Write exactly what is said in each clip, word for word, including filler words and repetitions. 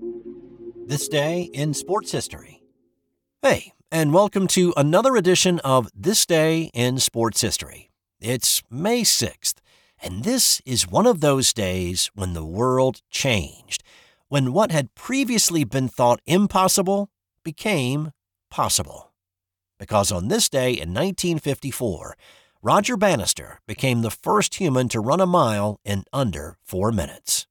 This day in sports history. Hey, and welcome to another edition of This Day in Sports History. It's May sixth, and this is one of those days when the world changed, when what had previously been thought impossible became possible. Because on this day in nineteen fifty-four, Roger Bannister became the first human to run a mile in under four minutes.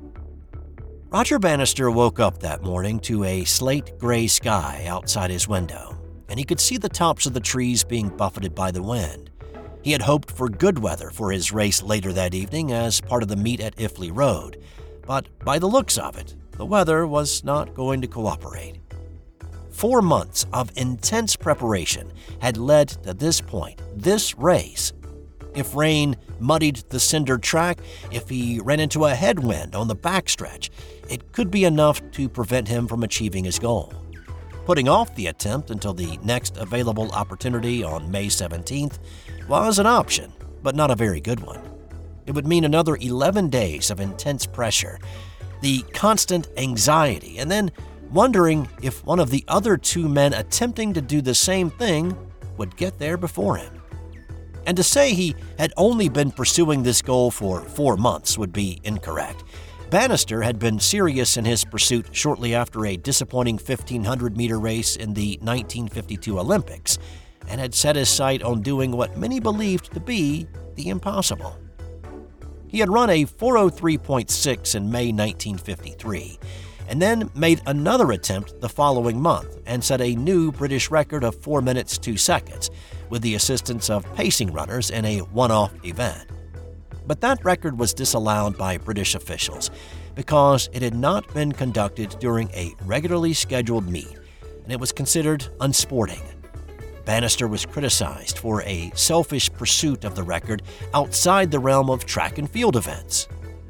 Roger Bannister woke up that morning to a slate-gray sky outside his window, and he could see the tops of the trees being buffeted by the wind. He had hoped for good weather for his race later that evening as part of the meet at Iffley Road, but by the looks of it, the weather was not going to cooperate. Four months of intense preparation had led to this point, this race. If rain muddied the cinder track, if he ran into a headwind on the backstretch, it could be enough to prevent him from achieving his goal. Putting off the attempt until the next available opportunity on May seventeenth was an option, but not a very good one. It would mean another eleven days of intense pressure, the constant anxiety, and then wondering if one of the other two men attempting to do the same thing would get there before him. And to say he had only been pursuing this goal for four months would be incorrect. Bannister had been serious in his pursuit shortly after a disappointing fifteen hundred meter race in the nineteen fifty-two Olympics, and had set his sight on doing what many believed to be the impossible. He had run a four oh three point six in May nineteen fifty-three, and then made another attempt the following month and set a new British record of four minutes two seconds with the assistance of pacing runners in a one-off event. But that record was disallowed by British officials because it had not been conducted during a regularly scheduled meet, and it was considered unsporting. Bannister was criticized for a selfish pursuit of the record outside the realm of track and field events.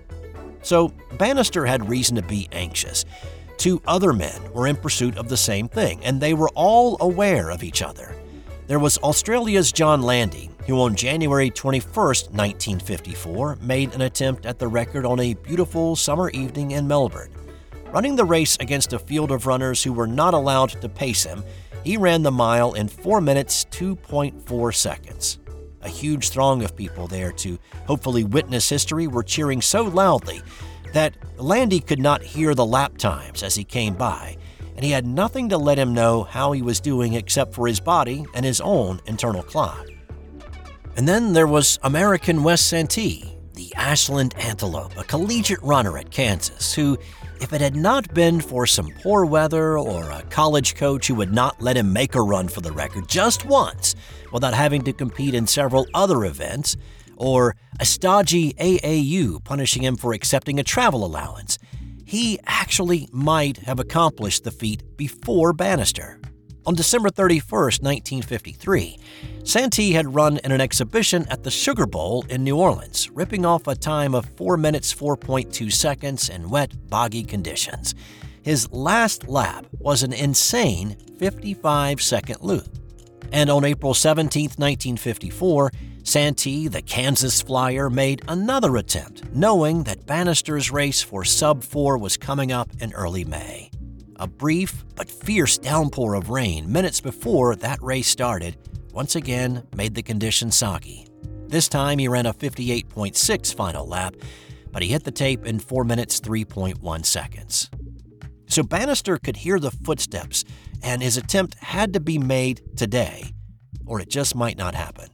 So Bannister had reason to be anxious. Two other men were in pursuit of the same thing, and they were all aware of each other. There was Australia's John Landy, who on January twenty-first, nineteen fifty-four, made an attempt at the record on a beautiful summer evening in Melbourne. Running the race against a field of runners who were not allowed to pace him, he ran the mile in four minutes two point four seconds. A huge throng of people there to hopefully witness history were cheering so loudly that Landy could not hear the lap times as he came by, and he had nothing to let him know how he was doing except for his body and his own internal clock. And then there was American Wes Santee, the Ashland Antelope, a collegiate runner at Kansas, who, if it had not been for some poor weather or a college coach who would not let him make a run for the record just once without having to compete in several other events, or a stodgy A A U punishing him for accepting a travel allowance, he actually might have accomplished the feat before Bannister. On December thirty-first, nineteen fifty-three, Santee had run in an exhibition at the Sugar Bowl in New Orleans, ripping off a time of four minutes four point two seconds in wet, boggy conditions. His last lap was an insane fifty-five second loop. And on April seventeenth, nineteen fifty-four, Santee, the Kansas Flyer, made another attempt, knowing that Bannister's race for sub four was coming up in early May. A brief but fierce downpour of rain minutes before that race started once again made the conditions soggy. This time he ran a fifty-eight point six final lap, but he hit the tape in four minutes three point one seconds. So Bannister could hear the footsteps, and his attempt had to be made today, or it just might not happen.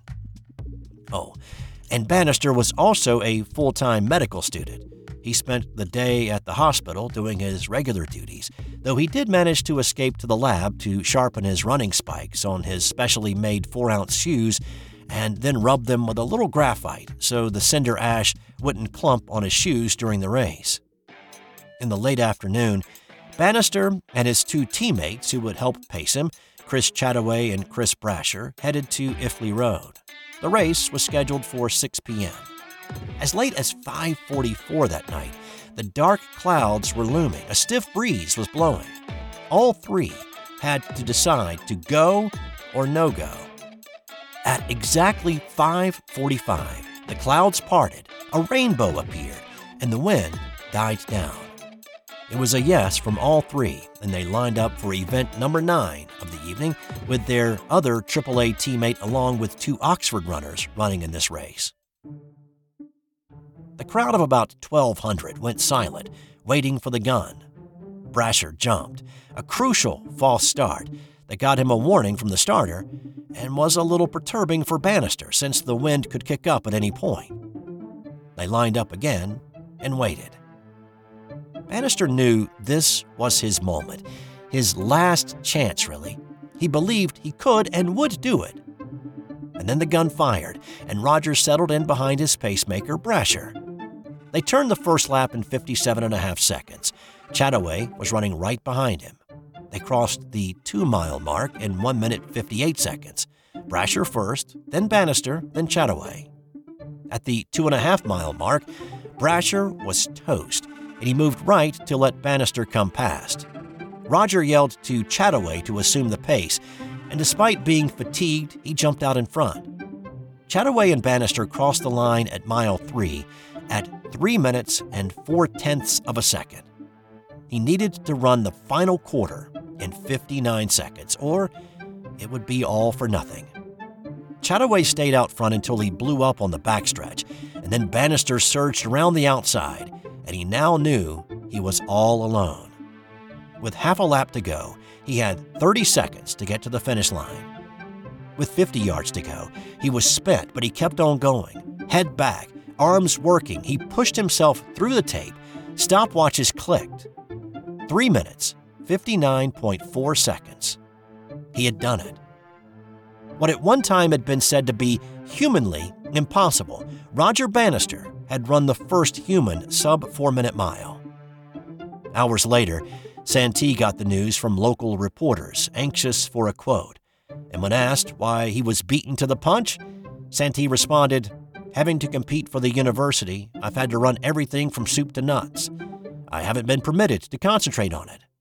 Oh, and Bannister was also a full-time medical student. He spent the day at the hospital doing his regular duties, though he did manage to escape to the lab to sharpen his running spikes on his specially made four-ounce shoes and then rub them with a little graphite so the cinder ash wouldn't clump on his shoes during the race. In the late afternoon, Bannister and his two teammates who would help pace him, Chris Chataway and Chris Brasher, headed to Iffley Road. The race was scheduled for six p.m. As late as five forty-four that night, the dark clouds were looming. A stiff breeze was blowing. All three had to decide to go or no go. At exactly five forty-five, the clouds parted, a rainbow appeared, and the wind died down. It was a yes from all three, and they lined up for event number nine of the evening with their other triple A teammate along with two Oxford runners running in this race. The crowd of about twelve hundred went silent, waiting for the gun. Brasher jumped, a crucial false start that got him a warning from the starter and was a little perturbing for Bannister since the wind could kick up at any point. They lined up again and waited. Bannister knew this was his moment, his last chance, really. He believed he could and would do it. And then the gun fired, and Rogers settled in behind his pacemaker, Brasher. They turned the first lap in fifty-seven and a half seconds. Chataway was running right behind him. They crossed the two-mile mark in one minute fifty-eight seconds. Brasher first, then Bannister, then Chataway. At the two-and-a-half-mile mark, Brasher was toast, and he moved right to let Bannister come past. Roger yelled to Chataway to assume the pace, and despite being fatigued, he jumped out in front. Chataway and Bannister crossed the line at mile three at three minutes and four-tenths of a second. He needed to run the final quarter in fifty-nine seconds, or it would be all for nothing. Chataway stayed out front until he blew up on the backstretch, and then Bannister surged around the outside, and he now knew he was all alone. With half a lap to go, he had thirty seconds to get to the finish line. With fifty yards to go, he was spent, but he kept on going. Head back, arms working, he pushed himself through the tape. Stopwatches clicked. Three minutes, fifty-nine point four seconds. He had done it. What at one time had been said to be humanly impossible, Roger Bannister had run the first human sub-four-minute mile. Hours later, Santee got the news from local reporters, anxious for a quote. And when asked why he was beaten to the punch, Santee responded, "Having to compete for the university, I've had to run everything from soup to nuts. I haven't been permitted to concentrate on it."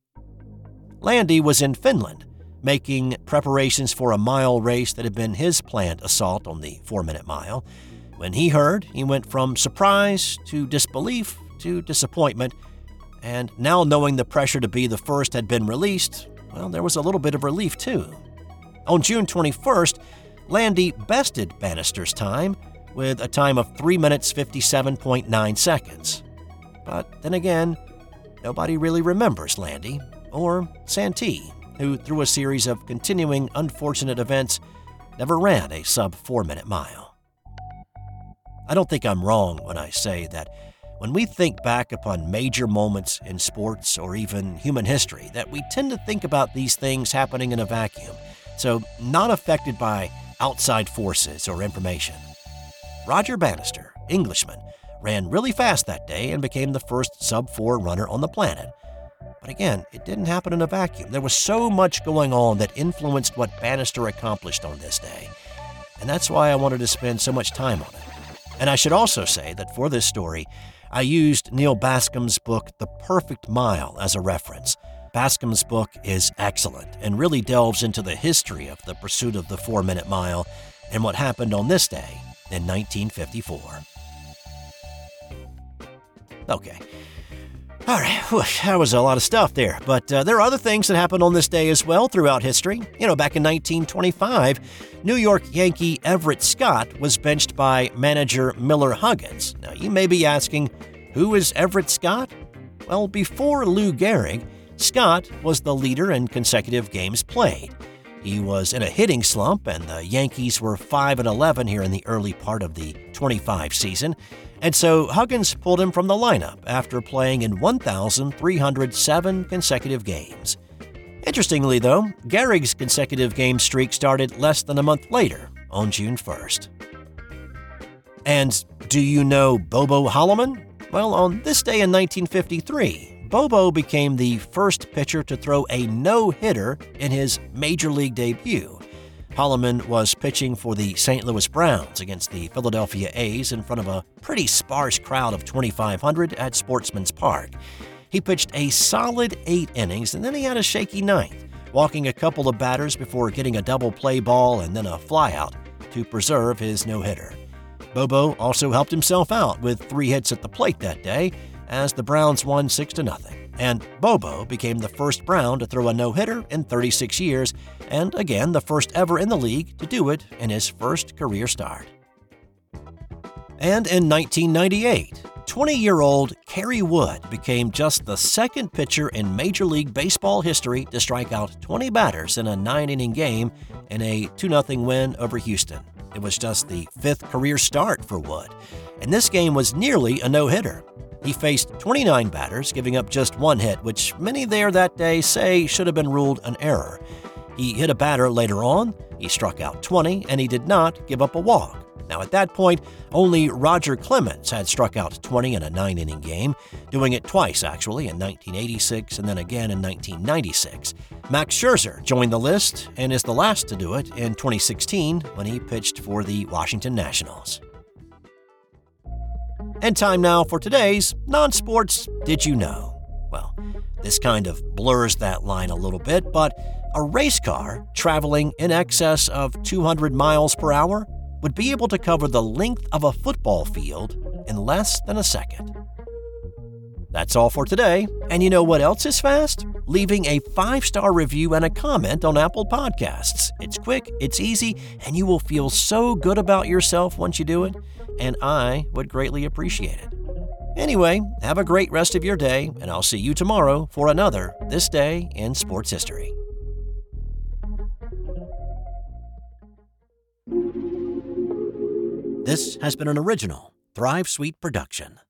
Landy was in Finland, making preparations for a mile race that had been his planned assault on the four-minute mile. When he heard, he went from surprise to disbelief to disappointment, and now knowing the pressure to be the first had been released, well, there was a little bit of relief too. On June twenty-first, Landy bested Bannister's time with a time of three minutes fifty-seven point nine seconds. But then again, nobody really remembers Landy or Santee, who through a series of continuing unfortunate events never ran a sub-four-minute mile. I don't think I'm wrong when I say that when we think back upon major moments in sports or even human history, that we tend to think about these things happening in a vacuum, so not affected by outside forces or information. Roger Bannister, Englishman, ran really fast that day and became the first sub-four runner on the planet. But again, it didn't happen in a vacuum. There was so much going on that influenced what Bannister accomplished on this day. And that's why I wanted to spend so much time on it. And I should also say that for this story, I used Neil Bascom's book, The Perfect Mile, as a reference. Bascom's book is excellent and really delves into the history of the pursuit of the four-minute mile and what happened on this day in nineteen fifty-four. Okay. All right, whew, that was a lot of stuff there, but uh, there are other things that happened on this day as well throughout history. You know, back in nineteen twenty-five, New York Yankee Everett Scott was benched by manager Miller Huggins. Now, you may be asking, who is Everett Scott? Well, before Lou Gehrig, Scott was the leader in consecutive games played. He was in a hitting slump, and the Yankees were five and eleven here in the early part of the twenty-five season. And so Huggins pulled him from the lineup after playing in one thousand three hundred seven consecutive games. Interestingly, though, Gehrig's consecutive game streak started less than a month later, on June first. And do you know Bobo Holloman? Well, on this day in nineteen fifty-three, Bobo became the first pitcher to throw a no-hitter in his major league debut. Holloman was pitching for the Saint Louis Browns against the Philadelphia A's in front of a pretty sparse crowd of twenty-five hundred at Sportsman's Park. He pitched a solid eight innings, and then he had a shaky ninth, walking a couple of batters before getting a double play ball and then a flyout to preserve his no-hitter. Bobo also helped himself out with three hits at the plate that day as the Browns won six to nothing. And Bobo became the first Brown to throw a no-hitter in thirty-six years, and again the first ever in the league to do it in his first career start. And in nineteen ninety-eight, twenty-year-old Kerry Wood became just the second pitcher in Major League Baseball history to strike out twenty batters in a nine-inning game in a two nothing win over Houston. It was just the fifth career start for Wood, and this game was nearly a no-hitter. He faced twenty-nine batters, giving up just one hit, which many there that day say should have been ruled an error. He hit a batter later on, he struck out twenty, and he did not give up a walk. Now, at that point, only Roger Clemens had struck out twenty in a nine-inning game, doing it twice, actually, in nineteen eighty-six and then again in nineteen ninety-six. Max Scherzer joined the list and is the last to do it in twenty sixteen when he pitched for the Washington Nationals. And time now for today's non-sports Did You Know? Well, this kind of blurs that line a little bit, but a race car traveling in excess of two hundred miles per hour would be able to cover the length of a football field in less than a second. That's all for today, and you know what else is fast? Leaving a five-star review and a comment on Apple Podcasts. It's quick, it's easy, and you will feel so good about yourself once you do it, and I would greatly appreciate it. Anyway, have a great rest of your day, and I'll see you tomorrow for another This Day in Sports History. This has been an original Thrive Suite production.